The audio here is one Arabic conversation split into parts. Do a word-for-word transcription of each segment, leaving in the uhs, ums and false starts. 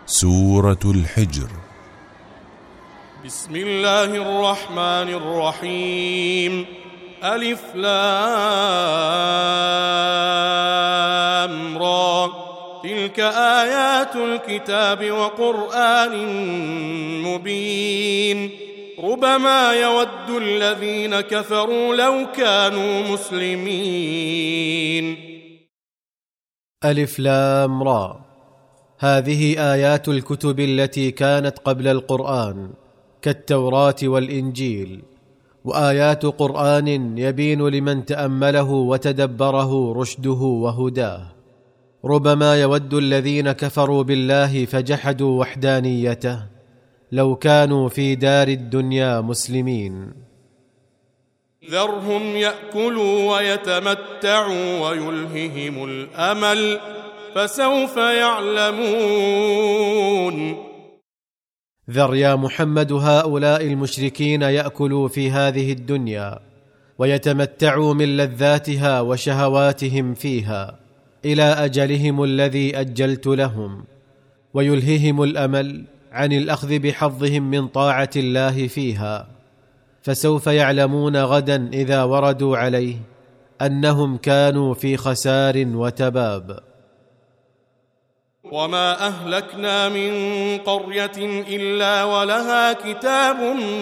سورة الحجر. بسم الله الرحمن الرحيم. ألف لام را، تلك آيات الكتاب وقرآن مبين. ربما يود الذين كفروا لو كانوا مسلمين. ألف لام را، هذه آيات الكتب التي كانت قبل القرآن كالتوراة والإنجيل، وآيات قرآن يبين لمن تأمله وتدبره رشده وهداه. ربما يود الذين كفروا بالله فجحدوا وحدانيته لو كانوا في دار الدنيا مسلمين. ذرهم يأكلوا ويتمتعوا ويلههم الأمل، فسوف يعلمون. ذر يا محمد هؤلاء المشركين يأكلوا في هذه الدنيا ويتمتعوا من لذاتها وشهواتهم فيها إلى أجلهم الذي أجلت لهم، ويلههم الأمل عن الأخذ بحظهم من طاعة الله فيها، فسوف يعلمون غدا إذا وردوا عليه أنهم كانوا في خسار وتباب. وما أهلكنا من قرية إلا ولها كتاب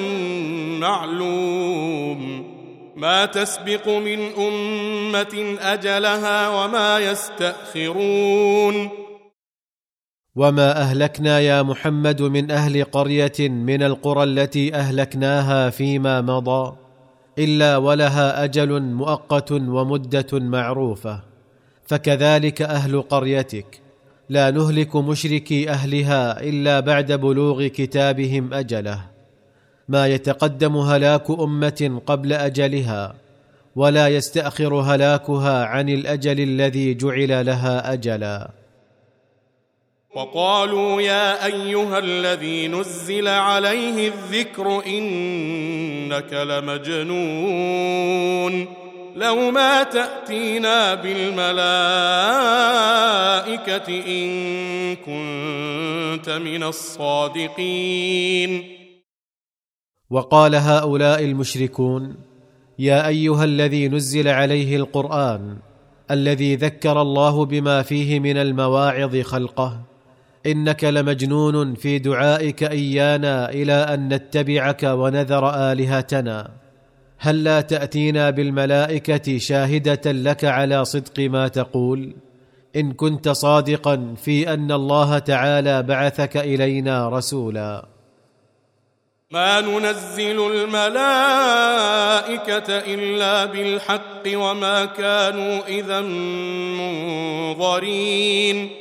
معلوم، ما تسبق من أمة أجلها وما يستأخرون. وما أهلكنا يا محمد من أهل قرية من القرى التي أهلكناها فيما مضى إلا ولها أجل مؤقت ومدة معروفة، فكذلك أهل قريتك لا نهلك مشركي أهلها إلا بعد بلوغ كتابهم أجله، ما يتقدم هلاك أمة قبل أجلها ولا يستأخر هلاكها عن الأجل الذي جعل لها أجلا. وقالوا يا أيها الذي نزل عليه الذكر إنك لمجنون، لو ما تأتينا بالملائكة إن كنت من الصادقين. وقال هؤلاء المشركون يا أيها الذي نزل عليه القرآن الذي ذكر الله بما فيه من المواعظ خلقه، إنك لمجنون في دعائك إيانا إلى أن نتبعك ونذر آلهتنا، هل لا تأتينا بالملائكة شاهدة لك على صدق ما تقول إن كنت صادقا في أن الله تعالى بعثك إلينا رسولا. ما ننزل الملائكة إلا بالحق وما كانوا إذا منظرين.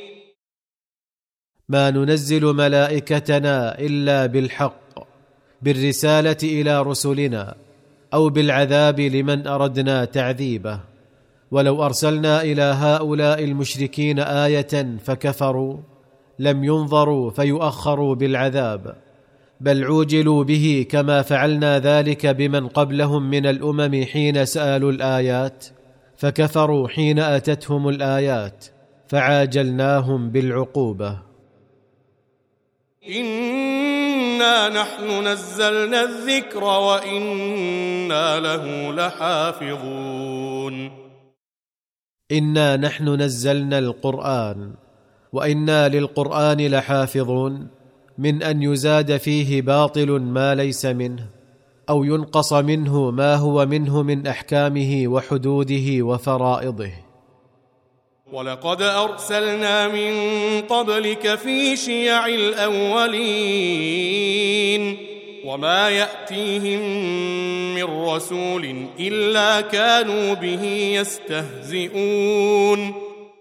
ما ننزل ملائكتنا إلا بالحق، بالرسالة إلى رسلنا أو بالعذاب لمن أردنا تعذيبه. ولو أرسلنا إلى هؤلاء المشركين آية فكفروا لم ينظروا فيؤخروا بالعذاب، بل عوجلوا به كما فعلنا ذلك بمن قبلهم من الأمم حين سألوا الآيات فكفروا حين أتتهم الآيات فعاجلناهم بالعقوبة. إنا نحن نزلنا الذكر وإنا له لحافظون. إنا نحن نزلنا القرآن وإنا للقرآن لحافظون، من أن يزاد فيه باطل ما ليس منه أو ينقص منه ما هو منه من أحكامه وحدوده وفرائضه. ولقد أرسلنا من قبلك في شيع الأولين وما يأتيهم من رسول إلا كانوا به يستهزئون.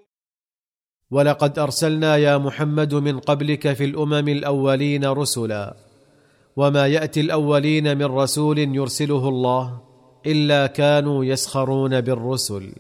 ولقد أرسلنا يا محمد من قبلك في الأمم الأولين رسلا، وما يأتي الأولين من رسول يرسله الله إلا كانوا يسخرون بالرسل.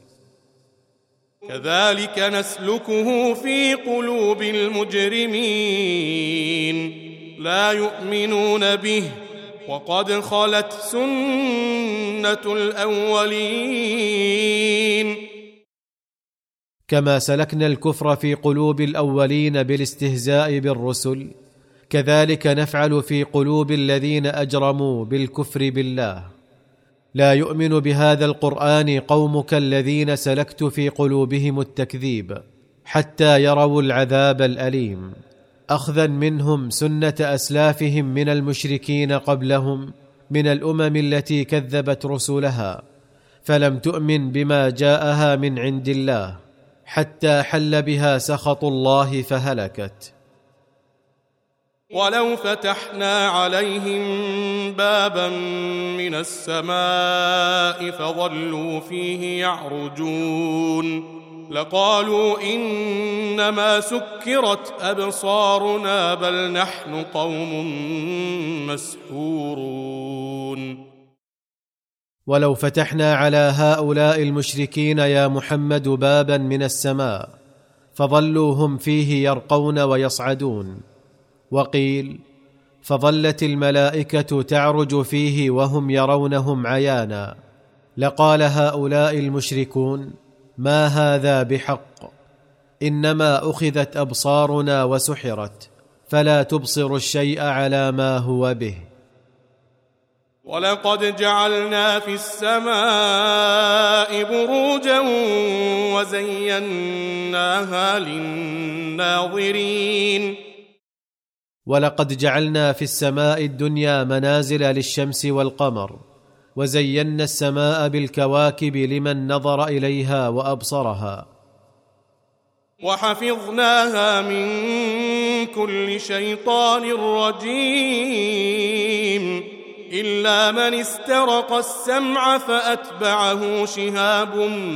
كذلك نسلكه في قلوب المجرمين، لا يؤمنون به وقد خلت سنة الأولين. كما سلكنا الكفر في قلوب الأولين بالاستهزاء بالرسل، كذلك نفعل في قلوب الذين أجرموا بالكفر بالله. لا يؤمن بهذا القرآن قومك الذين سلكت في قلوبهم التكذيب حتى يروا العذاب الأليم، أخذا منهم سنة أسلافهم من المشركين قبلهم من الأمم التي كذبت رسلها فلم تؤمن بما جاءها من عند الله، حتى حل بها سخط الله فهلكت. ولو فتحنا عليهم بابا من السماء فظلوا فيه يعرجون لقالوا إنما سكرت أبصارنا بل نحن قوم مسحورون. ولو فتحنا على هؤلاء المشركين يا محمد بابا من السماء فظلوا هم فيه يرقون ويصعدون، وقيل فظلت الملائكة تعرج فيه وهم يرونهم عيانا، لقال هؤلاء المشركون ما هذا بحق، إنما أخذت أبصارنا وسحرت فلا تبصر الشيء على ما هو به. ولقد جعلنا في السماء بروجا وزيناها للناظرين. ولقد جعلنا في السماء الدنيا منازل للشمس والقمر، وزينا السماء بالكواكب لمن نظر إليها وأبصرها. وحفظناها من كل شيطان رجيم إلا من استرق السمع فأتبعه شهاب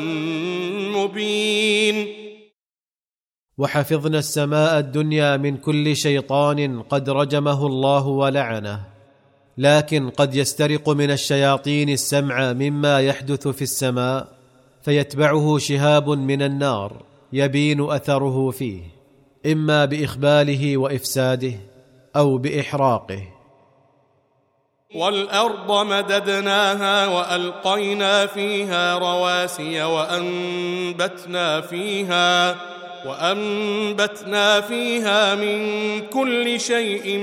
مبين. وحفظنا السماء الدنيا من كل شيطان قد رجمه الله ولعنه، لكن قد يسترق من الشياطين السمع مما يحدث في السماء فيتبعه شهاب من النار يبين أثره فيه، إما بإخباله وإفساده أو بإحراقه. والأرض مددناها وألقينا فيها رواسي وأنبتنا فيها وأنبتنا فيها من كل شيء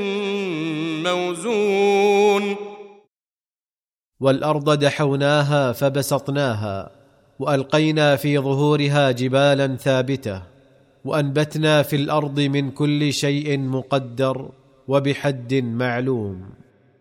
موزون. والأرض دحوناها فبسطناها وألقينا في ظهورها جبالا ثابتة، وأنبتنا في الأرض من كل شيء مقدر وبحد معلوم.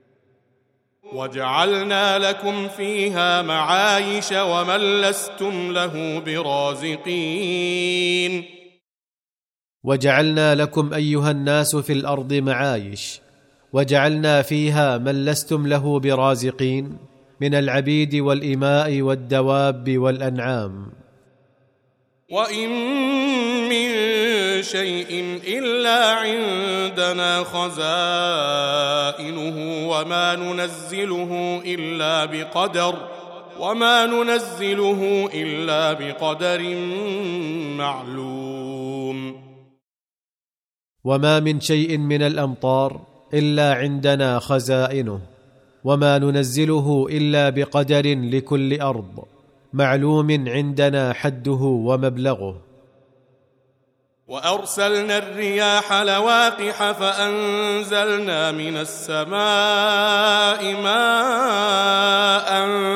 وجعلنا لكم فيها معايش ومن لستم له برازقين. وجعلنا لكم أيها الناس في الأرض معايش، وجعلنا فيها من لستم له برازقين من العبيد والإماء والدواب والأنعام. وإن من شيء إلا عندنا خزائنه وما ننزله إلا بقدر وما ننزله إلا بقدر معلوم. وما من شيء من الأمطار إلا عندنا خزائنه، وما ننزله إلا بقدر لكل أرض معلوم عندنا حده ومبلغه. وأرسلنا الرياح لواقح فأنزلنا من السماء ماء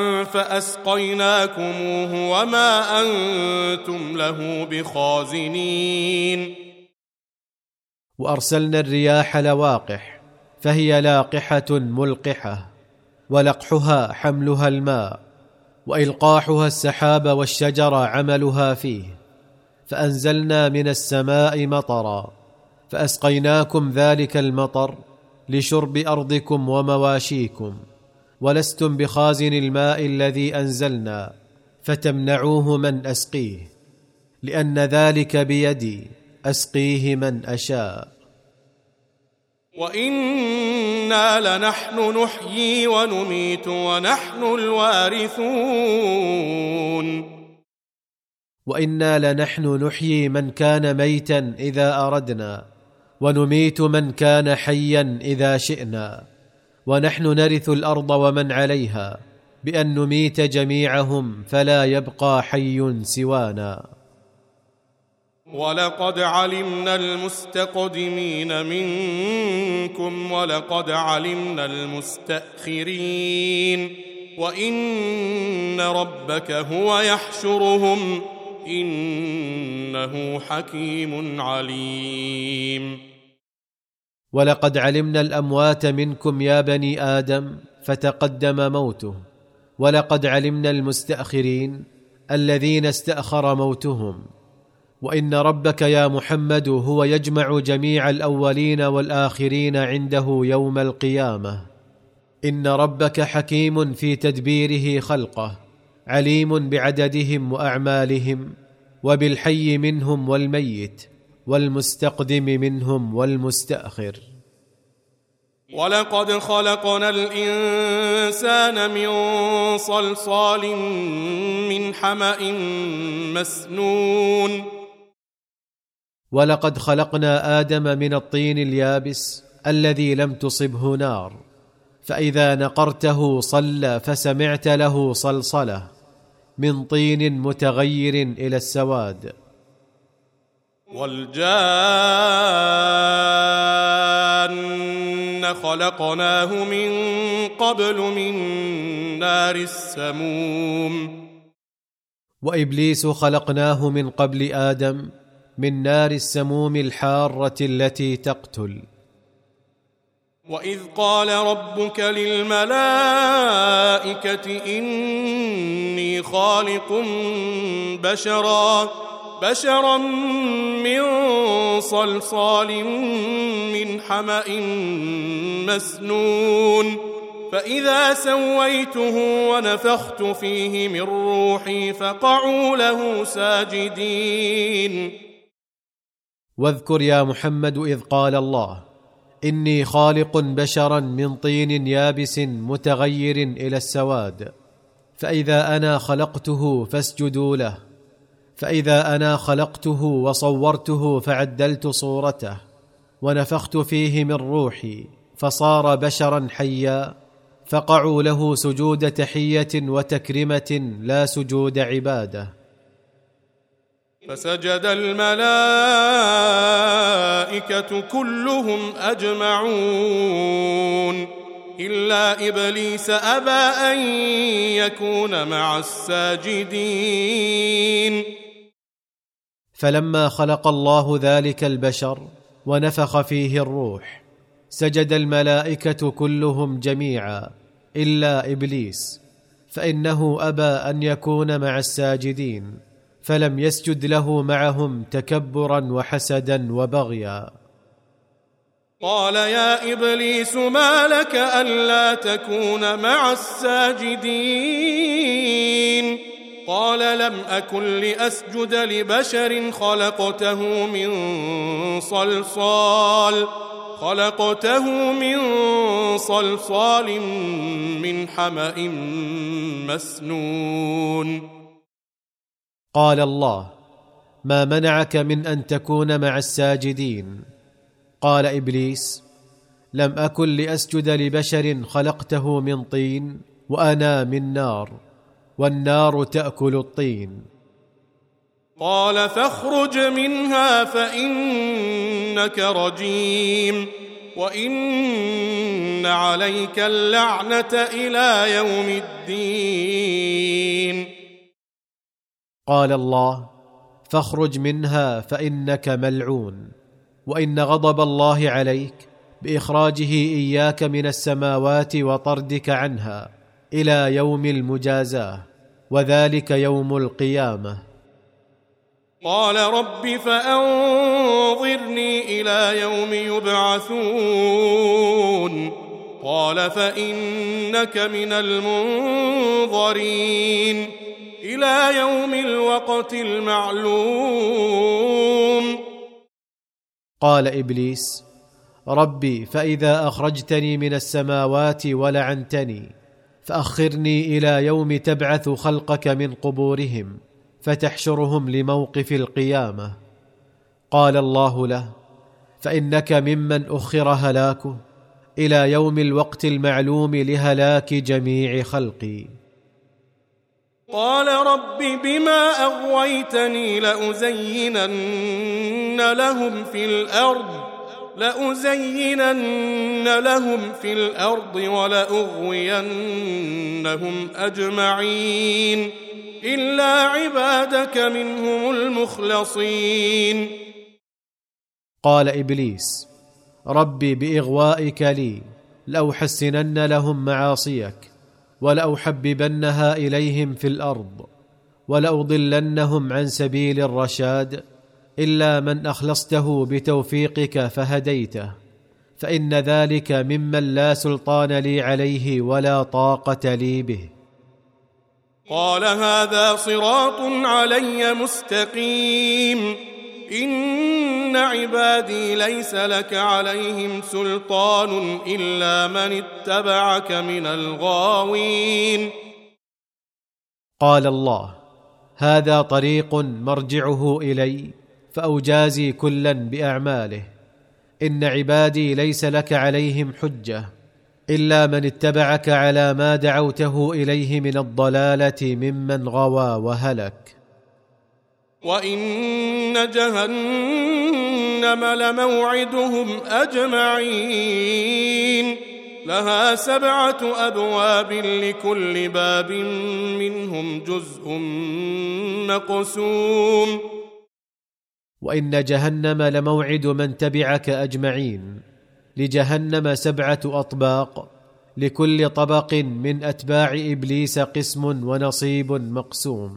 فأسقيناكموه وما أنتم له بخازنين. وأرسلنا الرياح لواقح فهي لاقحة ملقحة، ولقحها حملها الماء، وإلقاحها السحاب والشجر عملها فيه، فأنزلنا من السماء مطرا فأسقيناكم ذلك المطر لشرب أرضكم ومواشيكم، ولستم بخازن الماء الذي أنزلنا فتمنعوه من أسقيه، لأن ذلك بيدي أسقيه من أشاء. وإنا لنحن نحيي ونميت ونحن الوارثون. وإنا لنحن نحيي من كان ميتا إذا أردنا، ونميت من كان حيا إذا شئنا، ونحن نرث الأرض ومن عليها بأن نميت جميعهم فلا يبقى حي سوانا. ولقد علمنا المستقدمين منكم ولقد علمنا المستأخرين وإن ربك هو يحشرهم إنه حكيم عليم. ولقد علمنا الأموات منكم يا بني آدم فتقدم موته، ولقد علمنا المستأخرين الذين استأخر موتهم، وإن ربك يا محمد هو يجمع جميع الأولين والآخرين عنده يوم القيامة. إن ربك حكيم في تدبيره خلقه، عليم بعددهم وأعمالهم، وبالحي منهم والميت، والمستقدم منهم والمستأخر. ولقد خلقنا الإنسان من صلصال من حمأ مسنون. ولقد خلقنا آدم من الطين اليابس الذي لم تصبه نار، فإذا نقرته صلى فسمعت له صلصلة من طين متغير إلى السواد. والجان خلقناه من قبل من نار السموم. وإبليس خلقناه من قبل آدم من نار السموم الحارة التي تقتل. وإذ قال ربك للملائكة إني خالق بشرا بشرا من صلصال من حمأ مسنون فإذا سويته ونفخت فيه من روحي فقعوا له ساجدين. واذكر يا محمد إذ قال الله إني خالق بشرا من طين يابس متغير إلى السواد، فإذا أنا خلقته فاسجدوا له، فإذا أنا خلقته وصورته فعدلت صورته ونفخت فيه من روحي فصار بشرا حيا، فقعوا له سجود تحية وتكرمة لا سجود عبادة. فسجد الملائكة كلهم أجمعون إلا إبليس أبى أن يكون مع الساجدين. فلما خلق الله ذلك البشر ونفخ فيه الروح سجد الملائكة كلهم جميعا إلا إبليس، فإنه أبى أن يكون مع الساجدين، فلم يسجد له معهم تكبرا وحسدا وبغيا. قال يا إبليس ما لك ألا تكون مع الساجدين؟ قال لم أكن لأسجد لبشر خلقته من صلصال خلقته من صلصال من حمأ مسنون. قال الله ما منعك من أن تكون مع الساجدين؟ قال إبليس لم أكن لأسجد لبشر خلقته من طين وأنا من نار، والنار تأكل الطين. قال فاخرج منها فإنك رجيم وإن عليك اللعنة إلى يوم الدين. قال الله فاخرج منها فإنك ملعون، وإن غضب الله عليك بإخراجه إياك من السماوات وطردك عنها إلى يوم المجازاة، وذلك يوم القيامة. قال رب فأنظرني إلى يوم يبعثون. قال فإنك من المنظرين إلى يوم الوقت المعلوم. قال إبليس ربي فإذا أخرجتني من السماوات ولعنتني فأخرني إلى يوم تبعث خلقك من قبورهم فتحشرهم لموقف القيامة. قال الله له فإنك ممن أخر هلاكه إلى يوم الوقت المعلوم لهلاك جميع خلقي. قال رب بما أغويتني لأزينن لهم في الأرض لأزينن لهم في الأرض ولأغوينهم أجمعين إلا عبادك منهم المخلصين. قال إبليس ربي بإغوائك لي لأحسنن لهم معاصيك ولأحببنها إليهم في الأرض ولأضلنهم عن سبيل الرشاد إلا من أخلصته بتوفيقك فهديته، فإن ذلك ممن لا سلطان لي عليه ولا طاقة لي به. قال هذا صراط علي مستقيم إن عبادي ليس لك عليهم سلطان إلا من اتبعك من الغاوين. قال الله هذا طريق مرجعه إلي فأجازي كلا بأعماله، إن عبادي ليس لك عليهم حجة إلا من اتبعك على ما دعوته إليه من الضلالة ممن غوى وهلك. وإن جهنم لموعدهم أجمعين لها سبعة أبواب لكل باب منهم جزء مقسوم. وإن جهنم لموعد من تبعك أجمعين، لجهنم سبعة أطباق لكل طبق من أتباع إبليس قسم ونصيب مقسوم.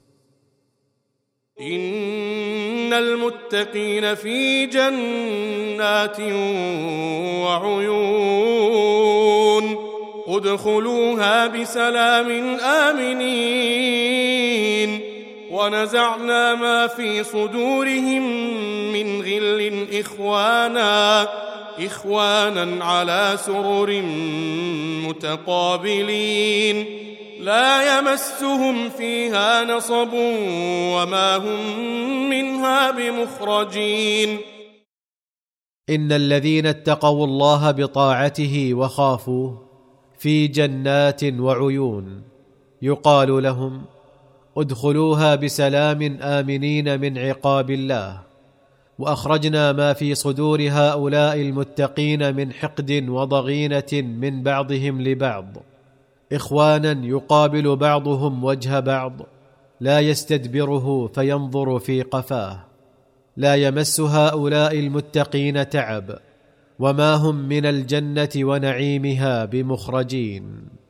إن المتقين في جنات وعيون ادخلوها بسلام آمنين ونزعنا ما في صدورهم من غل إخوانا إخوانا على سرر متقابلين لا يمسهم فيها نصب وما هم منها بمخرجين. إن الذين اتقوا الله بطاعته وخافوه في جنات وعيون يقال لهم ادخلوها بسلام آمنين من عقاب الله. وأخرجنا ما في صدور هؤلاء المتقين من حقد وضغينة من بعضهم لبعض إخوانا يقابل بعضهم وجه بعض لا يستدبره فينظر في قفاه. لا يمس هؤلاء المتقين تعب وما هم من الجنة ونعيمها بمخرجين.